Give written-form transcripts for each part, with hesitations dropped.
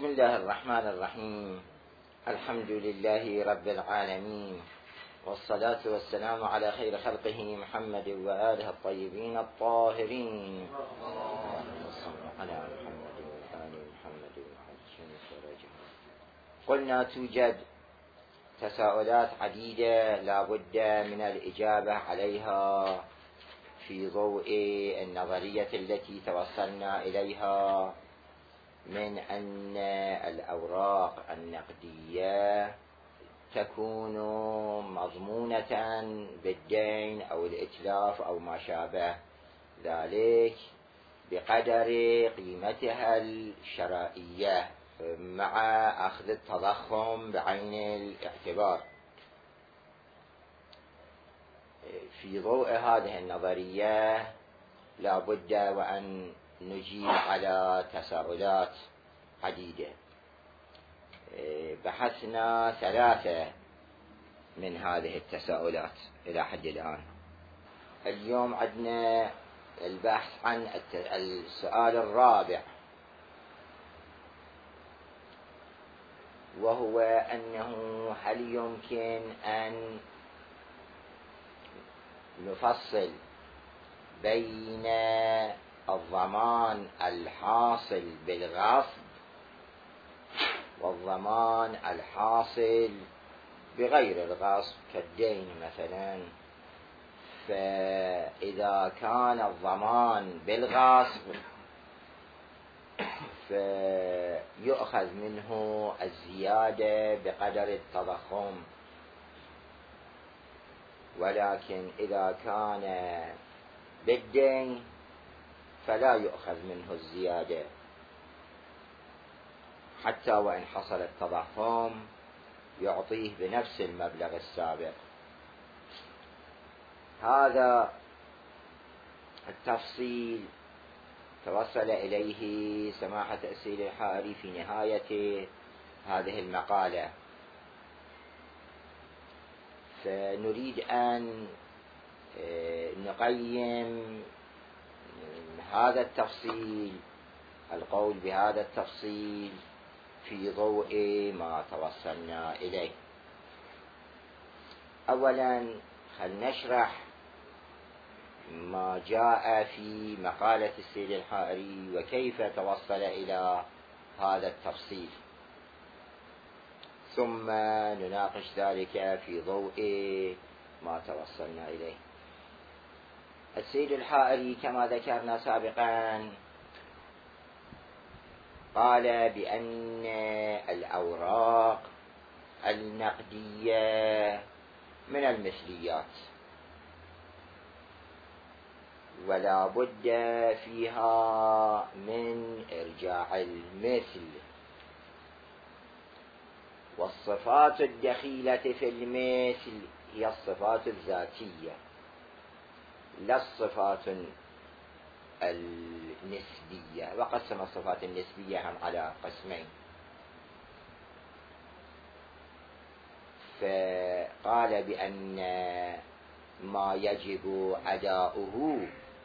بسم الله الرحمن الرحيم. الحمد لله رب العالمين، والصلاة والسلام على خير خلقه محمد وآله الطيبين الطاهرين. على محمد وآل محمد قلنا توجد تساؤلات عديدة لا بد من الإجابة عليها في ضوء النظرية التي توصلنا إليها من أن الأوراق النقدية تكون مضمونة بالدين أو الإتلاف أو ما شابه ذلك بقدر قيمتها الشرائية مع أخذ التضخم بعين الاعتبار. في ضوء هذه النظرية لا بد وأن نجيب على تساؤلات عديدة. بحثنا 3 من هذه التساؤلات إلى حد الآن. اليوم عندنا البحث عن السؤال الرابع، وهو أنه هل يمكن أن نفصل بين الضمان الحاصل بالغصب والضمان الحاصل بغير الغصب كالدين مثلا. فإذا كان الضمان بالغصب فيؤخذ منه الزيادة بقدر التضخم، ولكن إذا كان بالدين فلا يؤخذ منه الزيادة حتى وإن حصل التضخم يعطيه بنفس المبلغ السابق. هذا التفصيل توصل إليه سماحة السيد الحائري في نهاية هذه المقالة، فنريد أن نقيم هذا التفصيل، القول بهذا التفصيل في ضوء ما توصلنا إليه. أولا نشرح ما جاء في مقالة السيد الحائري وكيف توصل إلى هذا التفصيل، ثم نناقش ذلك في ضوء ما توصلنا إليه. السيد الحائري كما ذكرنا سابقا قال بأن الأوراق النقدية من المثليات ولا بد فيها من إرجاع المثل، والصفات الدخيلة في المثل هي الصفات الذاتية لا الصفات النسبية. وقسم الصفات النسبية هم على قسمين، فقال بأن ما يجب أداؤه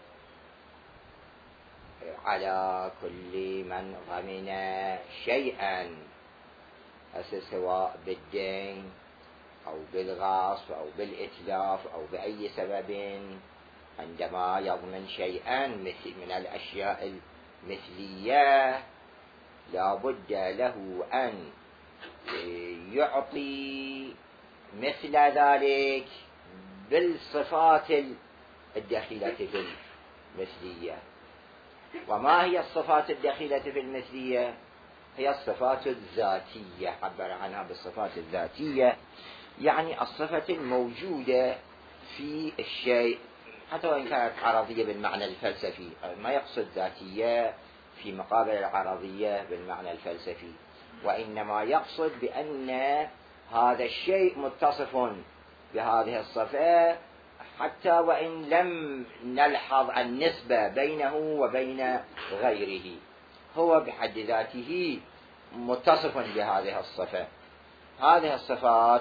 على كل من ضمن شيئا سواء بالدين أو بالغصب أو بالإتلاف أو بأي سبب، عندما يضمن شيئا من الأشياء المثلية لا بد له أن يعطي مثل ذلك بالصفات الدخيلة في المثلية. وما هي الصفات الدخيلة في المثلية؟ هي الصفات الذاتية، عبر عنها بالصفات الذاتية، يعني الصفة الموجودة في الشيء حتى وإن كانت عرضية بالمعنى الفلسفي، ما يقصد ذاتية في مقابل العرضية بالمعنى الفلسفي، وإنما يقصد بأن هذا الشيء متصف بهذه الصفة حتى وإن لم نلحظ النسبة بينه وبين غيره، هو بحد ذاته متصف بهذه الصفة. هذه الصفات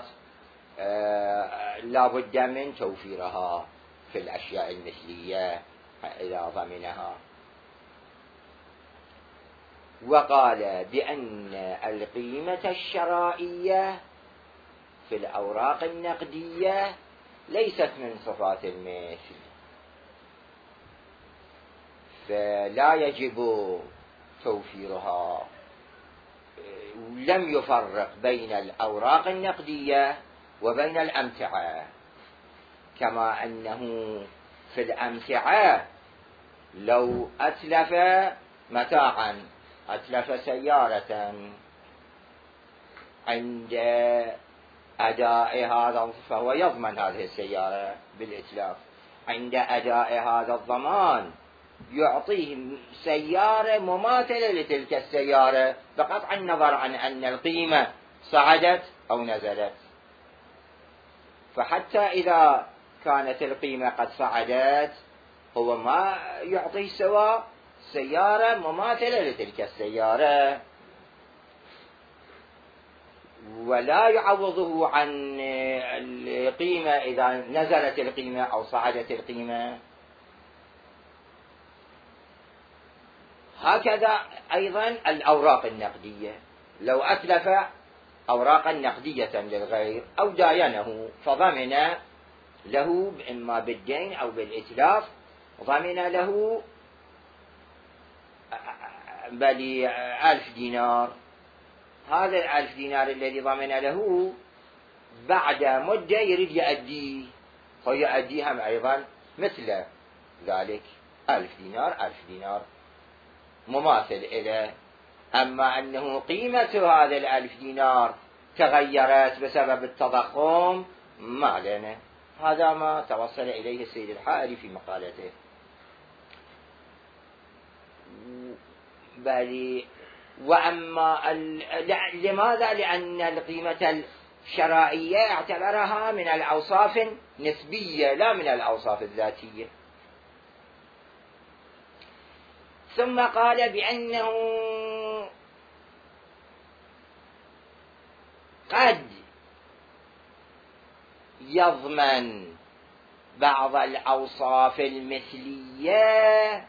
لا بد من توفيرها في الأشياء المثلية إذا ضمنها. وقال بأن القيمة الشرائية في الأوراق النقدية ليست من صفات المثل، فلا يجب توفيرها. لم يفرق بين الأوراق النقدية وبين الأمتعة، كما أنه في الأمتعة لو أتلف متاعا، أتلف سيارة، عند أداء هذا فهو يضمن هذه السيارة بالإتلاف، عند أداء هذا الضمان يعطيه سيارة مماثلة لتلك السيارة بقطع النظر عن أن القيمة صعدت أو نزلت. فحتى إذا كانت القيمة قد صعدت هو ما يعطيه سوى سيارة مماثلة لتلك السيارة، ولا يعوضه عن القيمة إذا نزلت القيمة أو صعدت القيمة. هكذا أيضا الأوراق النقدية، لو أتلف أوراقا نقدية للغير أو داينه فضمن له إما بالدين أو بالإتلاف، ضمن له 1000 دينار. هذا 1000 دينار الذي ضمن له بعد مدة يريد يؤديه، فيؤديه هم أيضا مثل ذلك 1000 دينار 1000 دينار مماثل إليه. أما أنه قيمة هذا 1000 دينار تغيرت بسبب التضخم ما لنا. هذا ما توصل إليه السيد الحائري في مقالته. وأما لماذا؟ لأن القيمة الشرائية اعتبرها من الأوصاف النسبية لا من الأوصاف الذاتية. ثم قال بأنه قد يضمن بعض الأوصاف المثلية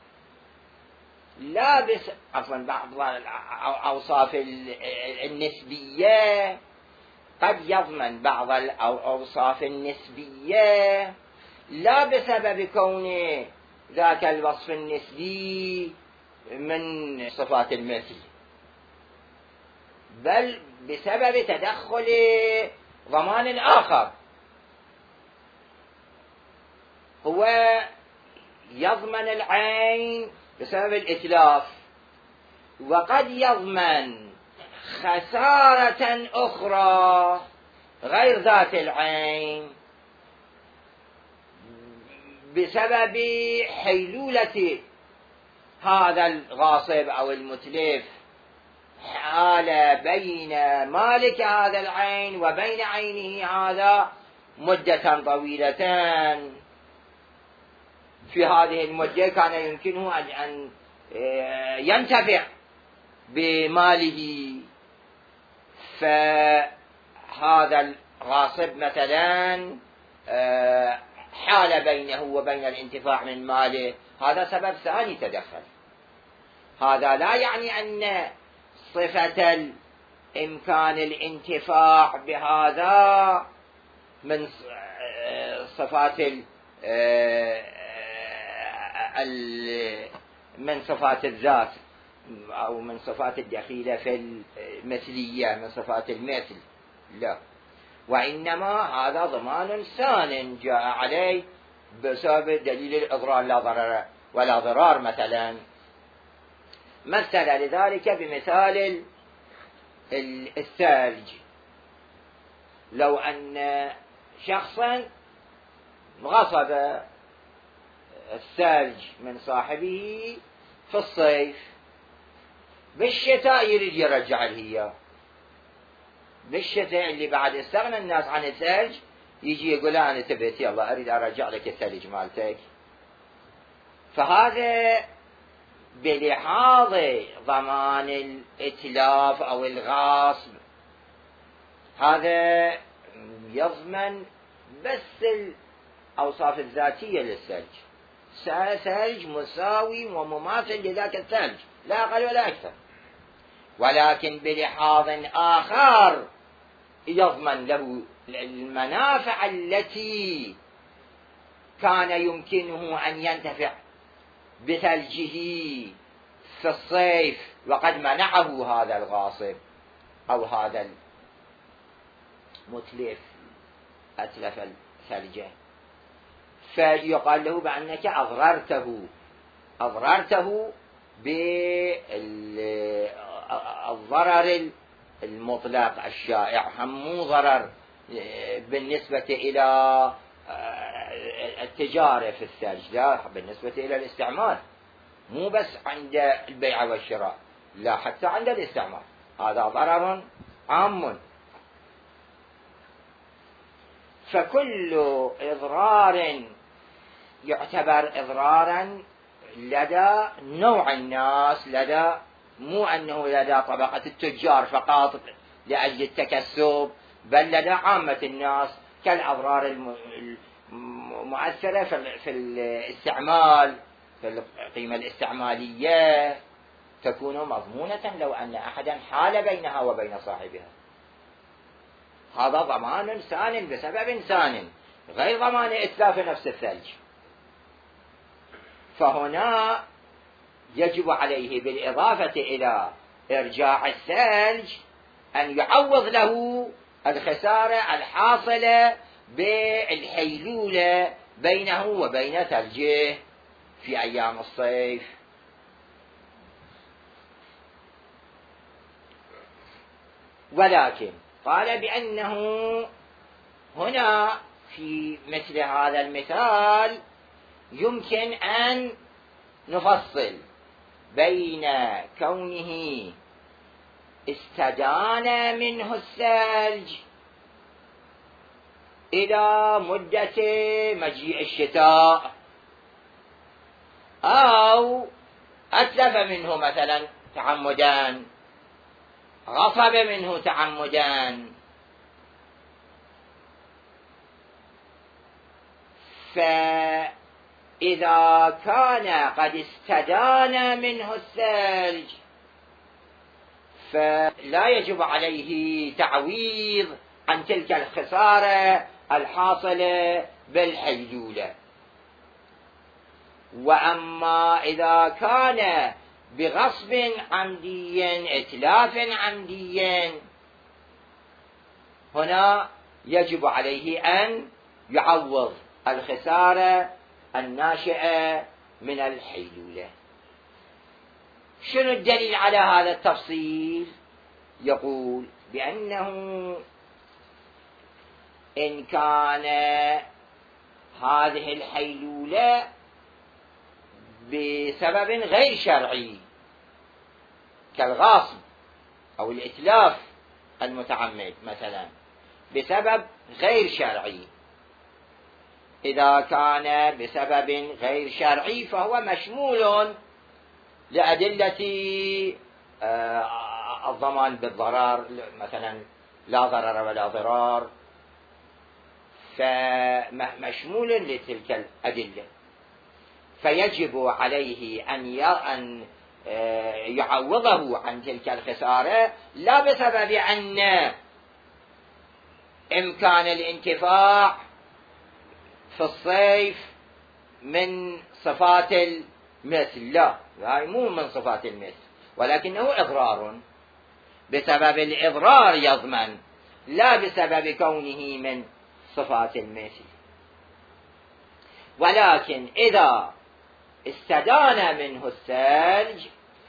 لا بس بعض الأوصاف النسبية، قد يضمن بعض الأوصاف النسبية لا بسبب كون ذاك الوصف النسبي من صفات المثل، بل بسبب تدخل ضمان آخر. هو يضمن العين بسبب الإتلاف، وقد يضمن خسارة أخرى غير ذات العين بسبب حيلولة هذا الغاصب أو المتلف حال بين مالك هذا العين وبين عينه هذا مدة طويلة. في هذه المدة كان يمكنه أن ينتفع بماله، فهذا الغاصب مثلا حال بينه وبين الانتفاع من ماله، هذا سبب ثاني تدخل. هذا لا يعني أن صفة إمكان الانتفاع بهذا من صفات من صفات الذات أو من صفات الدخيلة في المثلية من صفات المثل، لا، وإنما هذا ضمان ثان جاء عليه بسبب دليل الإضرار لا ضرر ولا ضرار. مثلا مثل لذلك بمثال الثلج. لو أن شخصا غصب الثلج من صاحبه في الصيف، بالشتاء يريد يرجع له، بالشتاء اللي بعد استغنى الناس عن الثلج يجي يقول أنا تبيت يلا أريد أرجع لك الثلج مالتك. فهذا بلحاظ ضمان الإتلاف أو الغاصب، هذا يضمن بس الأوصاف الذاتية للثلج، ثلج مساوي ومماثل لذاك الثلج لا أقل ولا أكثر. ولكن بلحاظ آخر يضمن له المنافع التي كان يمكنه أن ينتفع بثلجه في الصيف وقد منعه هذا الغاصب أو هذا المتلف أتلف الثلجة، فيقال له بأنك أضررته بالضرر المطلق الشائع، هم مو ضرر بالنسبة إلى التجارة في الثلج، لا، بالنسبة إلى الاستعمال، مو بس عند البيع والشراء، لا، حتى عند الاستعمال هذا ضرر عام. فكل إضرار يعتبر إضرارا لدى نوع الناس، مو أنه لدى طبقة التجار فقط لأجل التكسب، بل لدى عامة الناس كالأضرار المؤثرة في الاستعمال، في القيمة الاستعمالية، تكون مضمونة لو أن أحدا حال بينها وبين صاحبها. هذا ضمان سان بسبب سان، غير ضمان إتلاف نفس الثلج. فهنا يجب عليه بالإضافة إلى إرجاع الثلج أن يعوض له الخسارة الحاصلة بالحيلولة بينه وبين ثلجه في أيام الصيف. ولكن قال بأنه هنا في مثل هذا المثال يمكن أن نفصل بين كونه استدان منه الثلج إلى مدة مجيء الشتاء، أو أتلف منه مثلا تعمدا، غصب منه تعمدا. فإذا كان قد استدان منه الثلج فلا يجب عليه تعويض عن تلك الخسارة الحاصلة بالحيلولة. وأما إذا كان بغصب عمدي، إتلاف عمدي، هنا يجب عليه أن يعوض الخسارة الناشئة من الحيلولة. شنو الدليل على هذا التفصيل؟ يقول بأنه إن كان هذه الحيلولة بسبب غير شرعي كالغاصب أو الإتلاف المتعمد مثلا، بسبب غير شرعي، إذا كان بسبب غير شرعي فهو مشمول لأدلة الضمان بالضرر، مثلا لا ضرر ولا ضرار، فمشمول لتلك الأدلة، فيجب عليه أن يعوضه عن تلك الخسارة، لا بسبب أن إمكان الانتفاع في الصيف من صفات المثل، لا، هاي مو من صفات المثل، ولكنه إضرار، بسبب الإضرار يضمن، لا بسبب كونه من صفات المثل. ولكن إذا استدان منه الثلج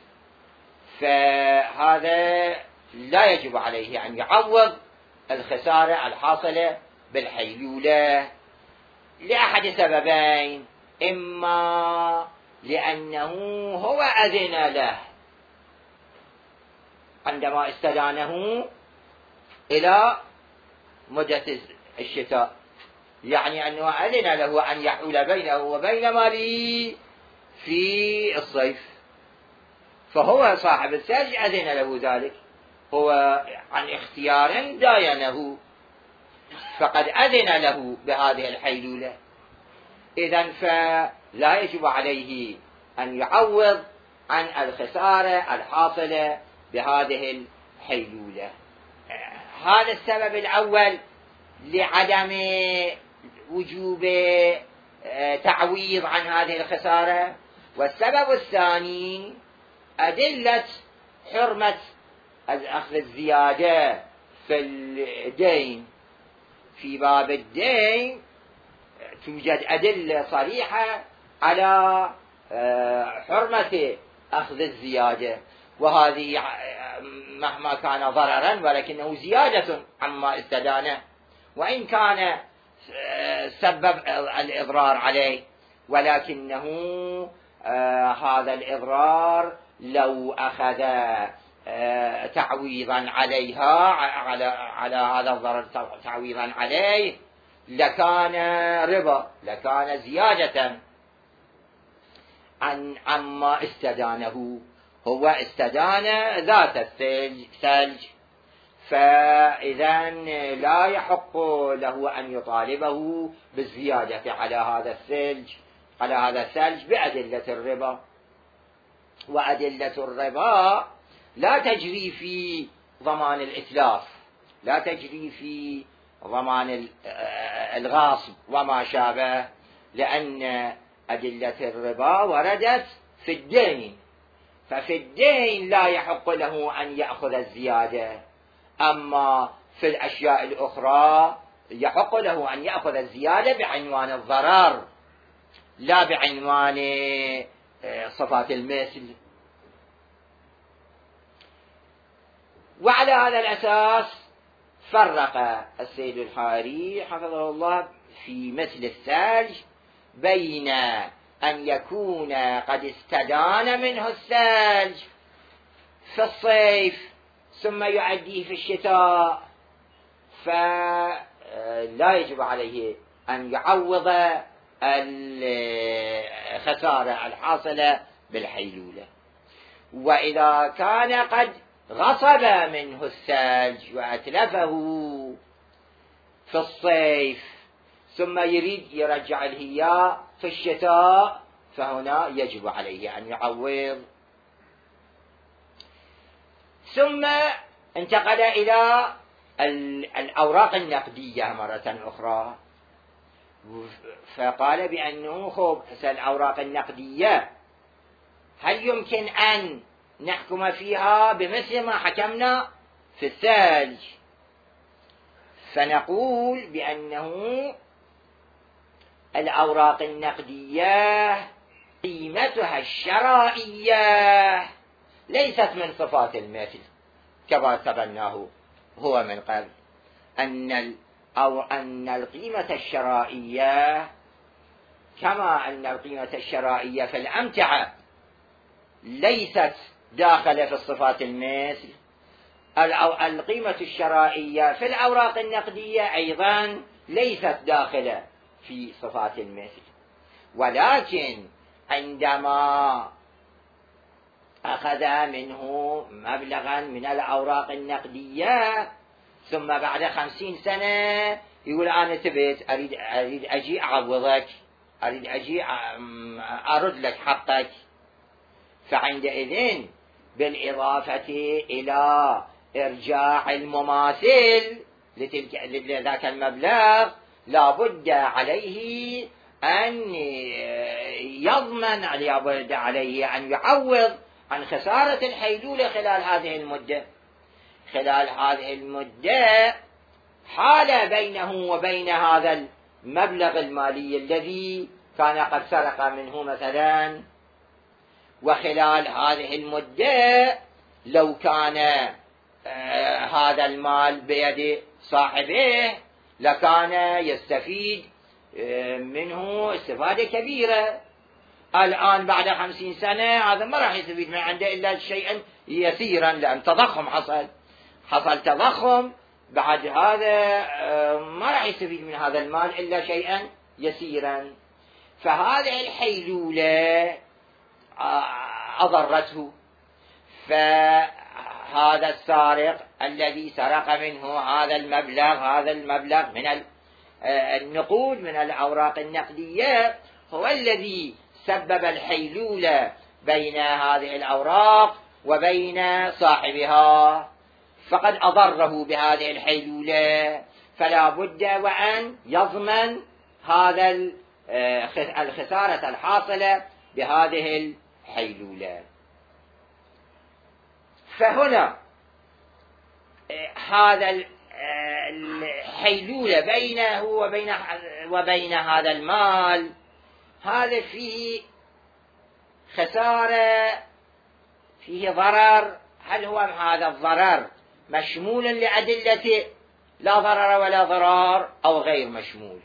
فهذا لا يجب عليه أن يعوض الخسارة الحاصلة بالحيلولة لأحد سببين: إما لأنه هو أذن له عندما استدانه إلى مدة الشتاء، يعني أنه أذن له أن يحول بينه وبين ماله في الصيف، فهو صاحب الثلج أذن له ذلك، هو عن اختيار داينه، فقد أذن له بهذه الحيلولة. إذن فلا يجب عليه أن يعوض عن الخسارة الحاصلة بهذه الحيلولة. هذا السبب الأول لعدم وجوب تعويض عن هذه الخسارة. والسبب الثاني أدلة حرمة أخذ الزيادة في الدين. في باب الدين توجد أدلة صريحة على حرمة أخذ الزيادة، وهذه مهما كان ضررا ولكنه زيادة عما استدانه، وإن كان سبب الإضرار عليه، ولكنه هذا الإضرار لو أخذ تعويضا عليها على هذا الضرر تعويضا عليه لكان ربا، لكان زيادة عما استدانه. هو استدان ذات الثلج، فإذا لا يحق له أن يطالبه بالزيادة على هذا الثلج بأدلة الربا. وأدلة الربا لا تجري في ضمان الإتلاف، لا تجري في ضمان الغاصب وما شابه، لأن أدلة الربا وردت في الدين، ففي الدين لا يحق له أن يأخذ الزيادة. أما في الأشياء الأخرى يحق له أن يأخذ الزيادة بعنوان الضرر لا بعنوان صفات المثل. وعلى هذا الأساس فرق السيد الحاري حفظه الله في مثل الثلج بين أن يكون قد استدان منه الثلج في الصيف ثم يؤديه في الشتاء، فلا يجب عليه أن يعوض الخسارة الحاصلة بالحيلولة. وإذا كان قد غصب منه الثلج وأتلفه في الصيف ثم يريد يرجع الهياء في الشتاء، فهنا يجب عليه أن يعوض. ثم انتقل إلى الأوراق النقدية مرة أخرى، فقال بأنه الأوراق النقدية هل يمكن أن نحكم فيها بمثل ما حكمنا في الثلج؟ فنقول بأنه الأوراق النقدية قيمتها الشرائية ليست من صفات المثل كما تبناه هو من قبل، أن القيمة الشرائية كما أن القيمة الشرائية في الأمتعة ليست داخلة في الصفات المثل، القيمة الشرائية في الأوراق النقدية أيضا ليست داخلة في صفات المثل. ولكن عندما أخذ منه مبلغا من الأوراق النقدية ثم بعد 50 سنة يقول أنا تبت أريد أجي أعوضك، أريد أجي أرد لك حقك، فعندئذ بالإضافة إلى إرجاع المماثل لذاك المبلغ لا بد عليه أن يضمن، لا بد عليه أن يعوض عن خسارة الحيلولة خلال هذه المدة. خلال هذه المدة حال بينه وبين هذا المبلغ المالي الذي كان قد سرق منه مثلا، وخلال هذه المدة لو كان هذا المال بيد صاحبه لكان يستفيد منه استفادة كبيرة. الآن بعد 50 سنة هذا ما راح يستفيد من عنده إلا شيئا يسيرا، لأن تضخم حصل تضخم، بعد هذا ما راح يستفيد من هذا المال إلا شيئا يسيرا. فهذه الحيلولة أضرته، فهذا السارق الذي سرق منه هذا المبلغ من النقود من الأوراق النقدية هو الذي سبب الحيلولة بين هذه الأوراق وبين صاحبها، فقد أضره بهذه الحيلولة، فلا بد وأن يضمن هذا الخسارة الحاصلة بهذه الحيلولة. فهنا هذا الحيلولة بينه وبين هذا المال، هذا فيه خسارة، فيه ضرر. هل هو هذا الضرر مشمول لأدلة لا ضرر ولا ضرار أو غير مشمول؟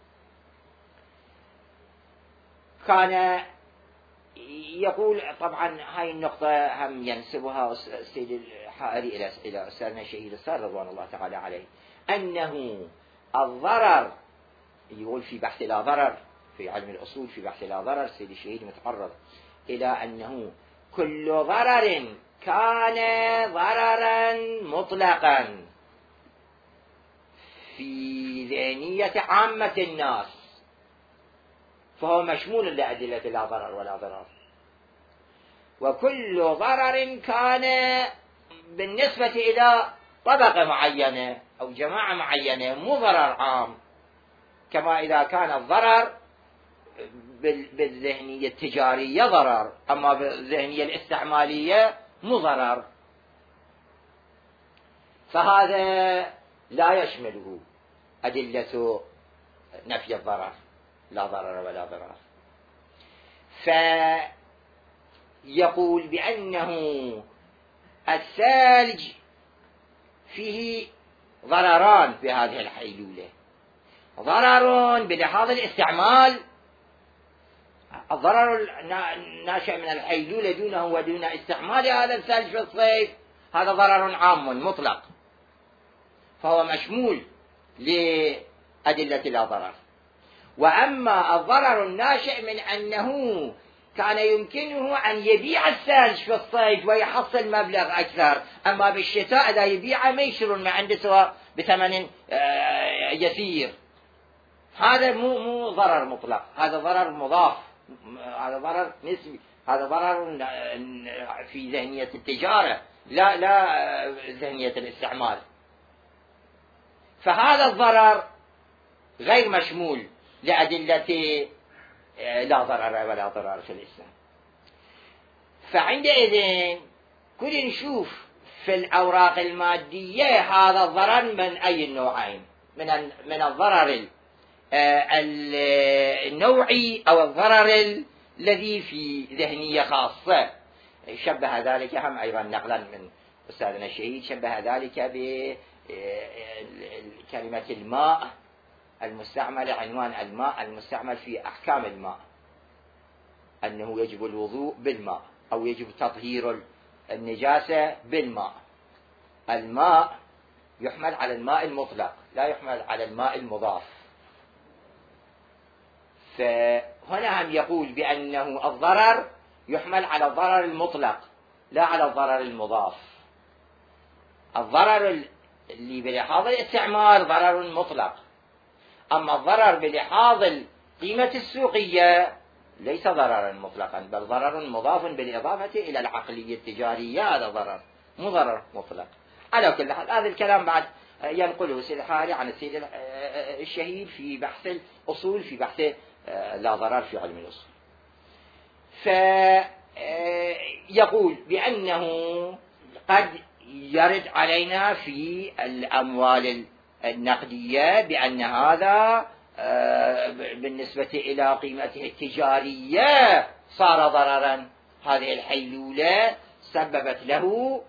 كان يقول طبعا هاي النقطة هم ينسبها السيد الحائري إلى أستاذنا الشهيد الصار رضوان الله تعالى عليه، أنه الضرر، يقول في بحث لا ضرر في علم الأصول، في بحث لا ضرر السيد الشهيد متعرض إلى أنه كل ضرر كان ضررا مطلقا في ذهنية عامة الناس فهو مشمول لأدلة لا ضرر ولا ضرار، وكل ضرر كان بالنسبة إلى طبقة معينة أو جماعة معينة مو ضرر عام، كما إذا كان الضرر بالذهنية التجارية ضرر، أما بالذهنية الاستعمالية مو ضرر، فهذا لا يشمله أدلة نفي الضرر، لا ضرر ولا ضرر. فيقول بأنه الثلج فيه ضرران بهذه الحيلولة، ضرر بلحاظ الاستعمال، الضرر الناشئ من الحيلولة دونه ودون استعمال هذا الثلج في الصيف هذا ضرر عام مطلق، فهو مشمول لأدلة لا ضرر. وأما الضرر الناشئ من أنه كان يمكنه أن يبيع الثلج في الصيف ويحصل مبلغ أكثر، أما بالشتاء إذا يبيعه ما يشترون ما عنده سواء بثمن يسير، هذا مو ضرر مطلق، هذا ضرر مضاف، هذا ضرر نسبي، هذا ضرر في ذهنية التجارة لا ذهنية الاستعمال، فهذا الضرر غير مشمول لأدلة لا ضرر ولا ضرار في الإسلام. فعندئذ كل نشوف في الأوراق المادية هذا الضرر من أي النوعين، من الضرر النوعي أو الضرر الذي في ذهنية خاصة. شبه ذلك هم أيضا نقلا من أستاذنا الشهيد، شبه ذلك بكلمة الماء المستعمل، عنوان الماء المستعمل في أحكام الماء، أنه يجب الوضوء بالماء أو يجب تطهير النجاسة بالماء. الماء يحمل على الماء المطلق لا يحمل على الماء المضاف. فهنا هم يقول بأنه الضرر يحمل على الضرر المطلق لا على الضرر المضاف. الضرر اللي بلحاظ الاستعمال ضرر مطلق، أما الضرر بلحاظ القيمة السوقية ليس ضررا مطلقا، بل ضرر مضاف بالإضافة إلى العقلية التجارية، هذا ضرر مو ضرر مطلق. على كل حال هذا الكلام بعد ينقله السيد الحائري عن السيد الشهيد في بحث الأصول، في بحث لا ضرر في علم الأصول. فيقول بأنه قد يرد علينا في الأموال النقدية بأن هذا بالنسبة إلى قيمته التجارية صار ضررا، هذه الحيلولة سببت له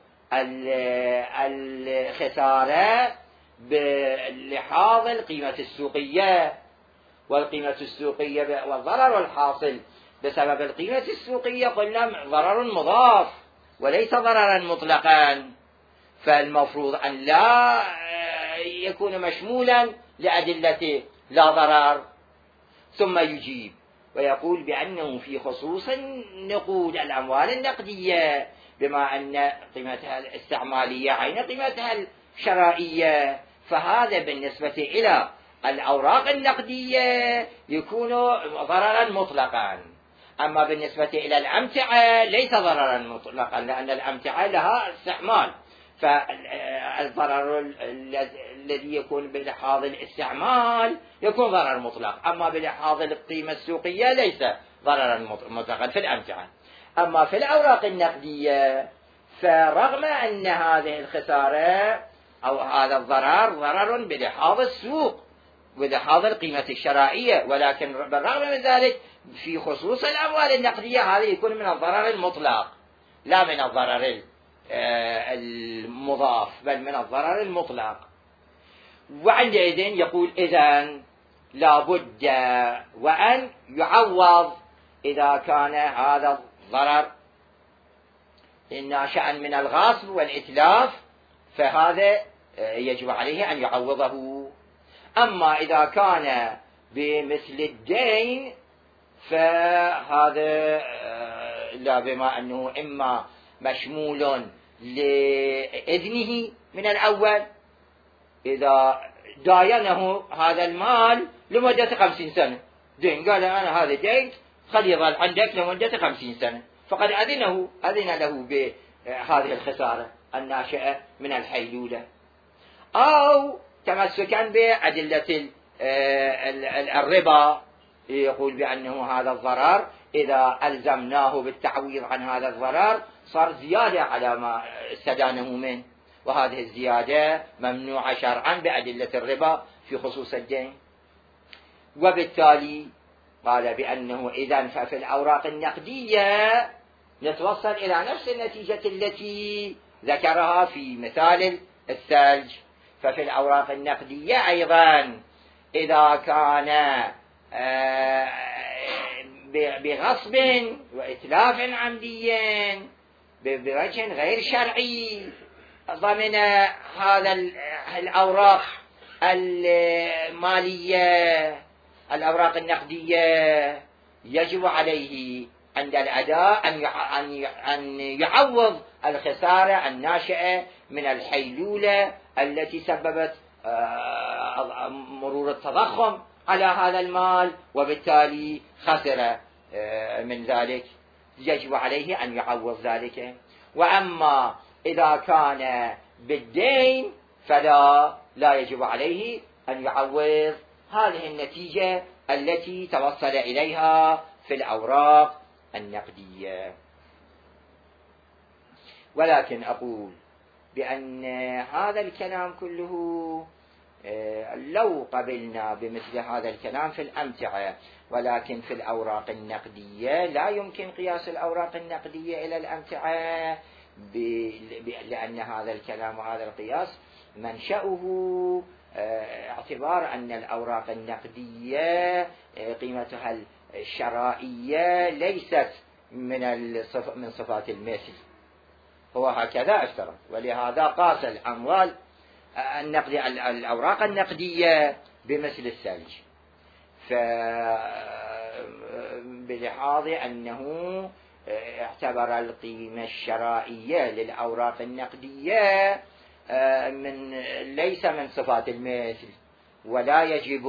الخسارة بلحاظ القيمة السوقية، والقيمة السوقية والضرر الحاصل بسبب القيمة السوقية قلنا ضرر مضاف وليس ضررا مطلقا، فالمفروض أن لا يكون مشمولا لأدلة لا ضرر. ثم يجيب ويقول بأنه في خصوص النقود الأموال النقدية بما أن قيمتها الاستعمالية عين قيمتها الشرائية، فهذا بالنسبة إلى الأوراق النقدية يكون ضررا مطلقا، أما بالنسبة إلى الأمتعة ليس ضررا مطلقا، لأن الأمتعة لها استعمال، فالضرر الذي يكون بلحاظ الاستعمال يكون ضرر مطلق، أما بلحاظ القيمة السوقية ليس ضررا مطلقا في الأمتعة. أما في الأوراق النقدية فرغم أن هذه الخسارة أو هذا الضرر ضرر بلحاظ السوق بلحاظ القيمة الشرائية، ولكن بالرغم من ذلك في خصوص الأموال النقدية هذا يكون من الضرر المطلق لا من الضرر المضاف، بل من الضرر المطلق. وعندئذ يقول إذن لابد وأن يعوض إذا كان هذا الضرر ناشئا من الغصب والإتلاف، فهذا يجب عليه أن يعوضه. أما إذا كان بمثل الدين فهذا لا، بما أنه إما مشمول لإذنه من الأول إذا داينه هذا المال لمدة 50 سنة، دين قال أنا هذا دين خل يظل عندك لمدة 50 سنة، فقد أذن له بهذه الخسارة الناشئة من الحيلولة. أو تمسكا بأدلة الربا يقول بأنه هذا الضرر إذا ألزمناه بالتعويض عن هذا الضرر صار زيادة على ما استدانه منه، وهذه الزيادة ممنوعة شرعا بأدلة الربا في خصوص الدين. وبالتالي قال بأنه إذن ففي الأوراق النقدية نتوصل إلى نفس النتيجة التي ذكرها في مثال الثلج. ففي الأوراق النقدية أيضا إذا كان بغصب وإتلاف عمدي بوجه غير شرعي ضمن هذا الأوراق المالية الأوراق النقدية يجب عليه عند الأداء أن يعوض الخسارة الناشئة من الحيلولة التي سببت مرور التضخم على هذا المال، وبالتالي خسر من ذلك، يجب عليه أن يعوض ذلك. وأما إذا كان بالدين فلا يجب عليه أن يعوض هذه النتيجة التي توصل إليها في الأوراق النقدية. ولكن أقول بأن هذا الكلام كله لو قبلنا بمثل هذا الكلام في الأمتعة، ولكن في الأوراق النقدية لا يمكن قياس الأوراق النقدية إلى الأمتعة، لأن هذا الكلام وهذا القياس منشأه اعتبار أن الأوراق النقدية قيمتها الشرائية ليست من صفات المثل، هو هكذا افترض، ولهذا قاس الأموال النقدية الأوراق النقدية بمثل الثلج، بلحاظ أنه اعتبر القيمة الشرائية للأوراق النقدية ليس من صفات المثل، ولا يجب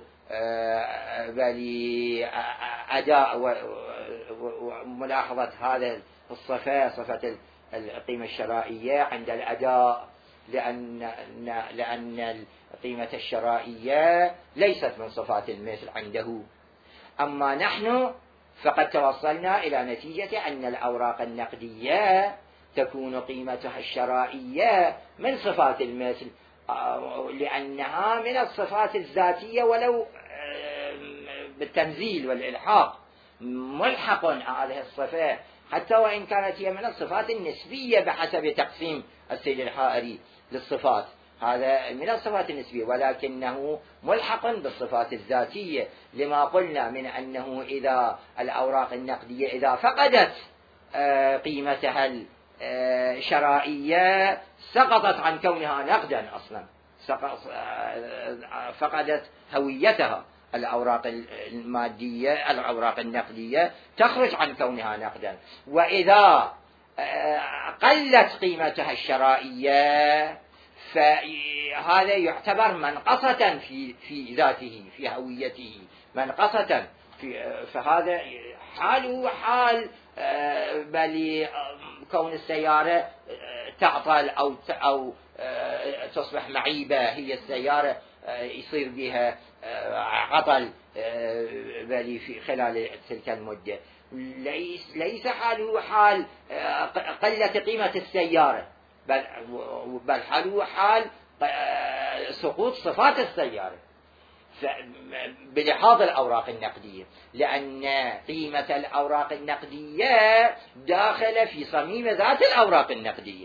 بل أداء وملاحظة هذا صفة القيمة الشرائية عند الأداء، لأن القيمة الشرائية ليست من صفات المثل عنده. أما نحن فقد توصلنا إلى نتيجة أن الأوراق النقدية تكون قيمتها الشرائية من صفات المثل، لأنها من الصفات الذاتية ولو بالتنزيل والإلحاق ملحق هذه الصفة، حتى وإن كانت هي من الصفات النسبية بحسب تقسيم السيد الحائري للصفات، هذا من الصفات النسبية، ولكنه ملحق بالصفات الذاتية، لما قلنا من أنه إذا الأوراق النقدية إذا فقدت قيمتها الشرائية سقطت عن كونها نقدا، أصلا فقدت هويتها. الأوراق المادية الأوراق النقدية تخرج عن كونها نقدا، وإذا قلت قيمتها الشرائية فهذا يعتبر منقصة في ذاته في هويته، منقصة فهذا حاله حال بل كون السيارة تعطل أو تصبح معيبة هي السيارة يصير بها عطل بل في خلال تلك المدة. ليس حاله حال قلة قيمة السيارة، بل حاله حال سقوط صفات السيارة بلحاظ الأوراق النقدية، لأن قيمة الأوراق النقدية داخلة في صميم ذات الأوراق النقدية،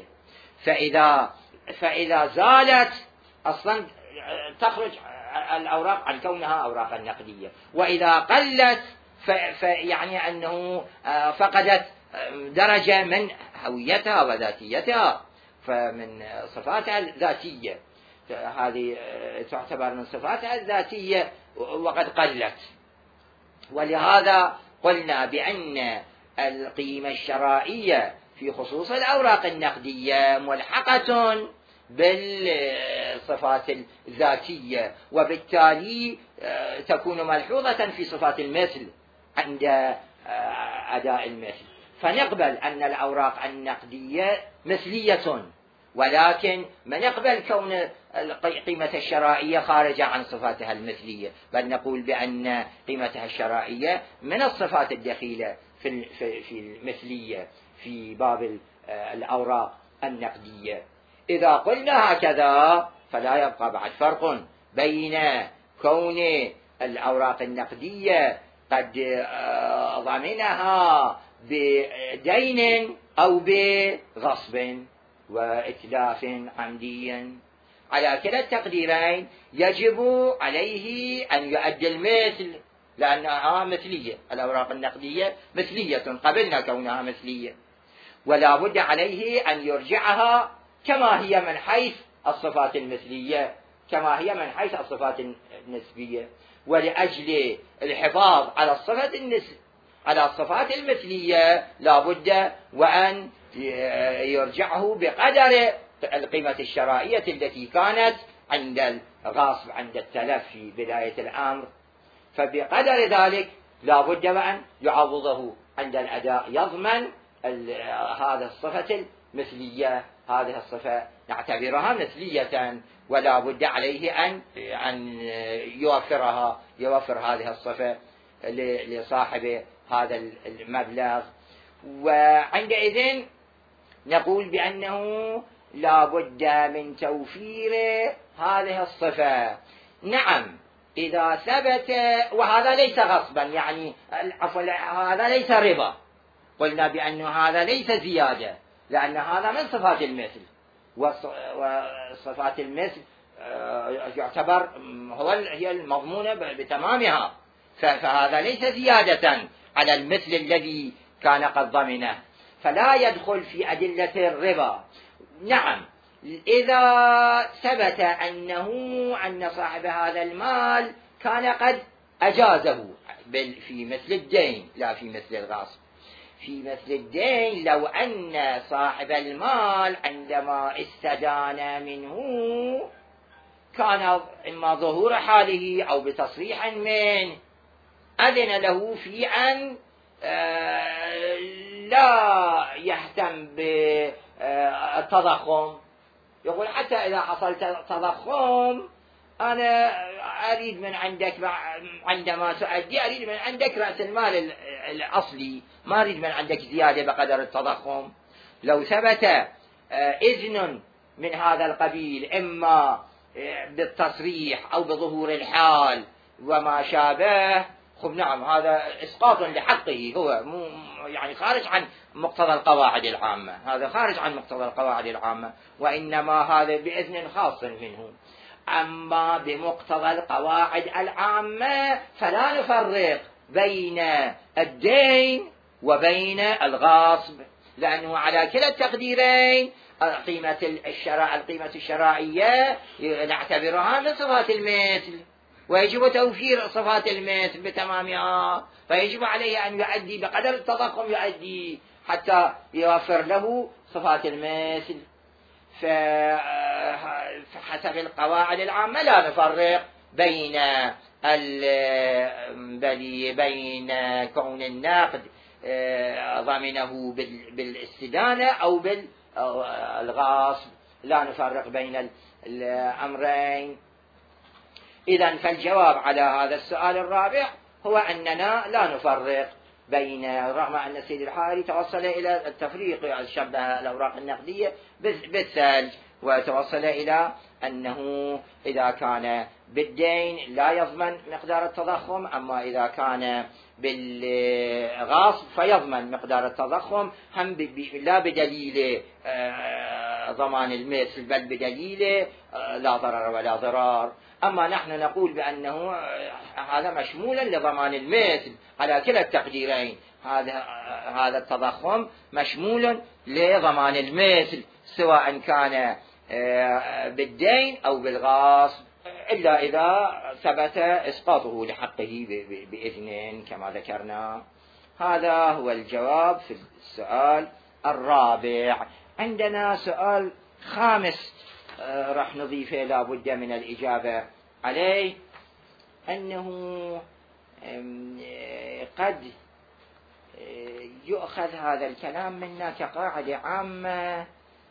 فإذا زالت أصلا تخرج الأوراق عن كونها أوراقا نقدية، وإذا قلت فيعني أنه فقدت درجة من هويتها وذاتيتها، فمن صفاتها الذاتية هذه تعتبر من صفاتها الذاتية وقد قلت. ولهذا قلنا بأن القيمة الشرائية في خصوص الأوراق النقدية ملحقة بالصفات الذاتية، وبالتالي تكون ملحوظة في صفات المثل عند أداء المثل، فنقبل أن الأوراق النقدية مثلية، ولكن ما نقبل كون قيمة الشرائية خارجة عن صفاتها المثلية، بل نقول بأن قيمتها الشرائية من الصفات الدخيلة في المثلية في باب الأوراق النقدية. إذا قلنا هكذا فلا يبقى بعد فرق بين كون الأوراق النقدية قد ضمنها بدين أو بغصب وإتلاف عمديا. على كلا التقديرين يجب عليه أن يؤدي المثل، لأنها مثلية، الأوراق النقدية مثلية، قبلنا كونها مثلية، ولا بد عليه أن يرجعها كما هي من حيث الصفات المثلية، كما هي من حيث الصفات النسبية. ولأجل الحفاظ على الصفات المثلية لا بد وأن يرجعه بقدر القيمة الشرائية التي كانت عند الغاصب، عند التلف في بداية الأمر، فبقدر ذلك لا بد وأن يعوضه عند الأداء، يضمن هذا الصفة المثلية، هذه الصفة نعتبرها مثلية، ولا بد عليه أن يوفر هذه الصفة لصاحب هذا المبلغ. وعندئذ نقول بأنه لا بد من توفير هذه الصفة. نعم، إذا ثبت، وهذا ليس غصبا، يعني هذا ليس ربا، قلنا بأن هذا ليس زيادة، لأن هذا من صفات المثل، وصفات المثل يعتبر هي المضمونة بتمامها، فهذا ليس زيادة على المثل الذي كان قد ضمنه، فلا يدخل في أدلة الربا. نعم، إذا ثبت أن صاحب هذا المال كان قد أجازه في مثل الدين، لا في مثل الغاصب. في مثل الدين لو أن صاحب المال عندما استدان منه كان إما ظهور حاله أو بتصريح منه أذن له في أن لا يهتم بالتضخم، يقول حتى إذا حصل تضخم أنا أريد من عندك عندما تؤدي أريد من عندك رأس المال الأصلي، ما أريد من عندك زيادة بقدر التضخم. لو ثبت إذن من هذا القبيل إما بالتصريح أو بظهور الحال وما شابه، خب نعم هذا إسقاط لحقه، هو يعني خارج عن مقتضى القواعد العامة، هذا خارج عن مقتضى القواعد العامة، وإنما هذا بإذن خاص منه. أما بمقتضى القواعد العامة فلا نفرق بين الدين وبين الغاصب، لأنه على كلا التقديرين القيمة الشرائية نعتبرها من صفات المثل، ويجب توفير صفات المثل بتمامها، فيجب عليه أن يؤدي بقدر التضخم، يؤدي حتى يوفر له صفات المثل. فحسب القواعد العامة لا نفرق بين بين كون النقد ضمنه بالاستدانة أو بالغاصب، لا نفرق بين الأمرين. إذن فالجواب على هذا السؤال الرابع هو أننا لا نفرق بين، رغم أن السيد الحاري توصل إلى التفريق، شبه الأوراق النقدية بالثلج، وتوصل إلى أنه إذا كان بالدين لا يضمن مقدار التضخم، أما إذا كان بالغاصب فيضمن مقدار التضخم، هم لا بدليل ضمان المثل بل بدليل لا ضرر ولا ضرار. أما نحن نقول بأنه هذا مشمولا لضمان المثل على كلا التقديرين، هذا التضخم مشمول لضمان المثل سواء كان بالدين أو بالغاصب، إلا إذا ثبت إسقاطه لحقه بإذن كما ذكرنا. هذا هو الجواب في السؤال الرابع. عندنا سؤال خامس راح نضيفه لا بد من الإجابة عليه، أنه قد يؤخذ هذا الكلام منا كقاعدة عامة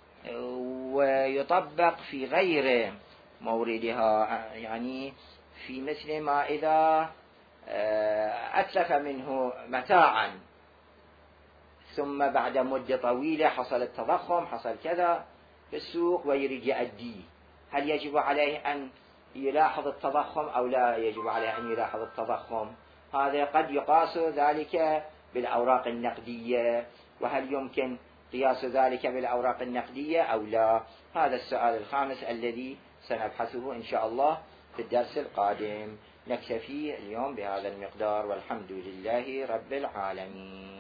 ويطبق في غير موردها، يعني في مثل ما إذا أتلف منه متاعا ثم بعد مدة طويلة حصل التضخم، حصل كذا في السوق ويريد يؤديه، هل يجب عليه أن يلاحظ التضخم أو لا يجب عليه أن يلاحظ التضخم؟ هذا قد يقاس ذلك بالأوراق النقدية، وهل يمكن قياس ذلك بالأوراق النقدية أو لا؟ هذا السؤال الخامس الذي سنبحثه إن شاء الله في الدرس القادم. نكتفي اليوم بهذا المقدار، والحمد لله رب العالمين.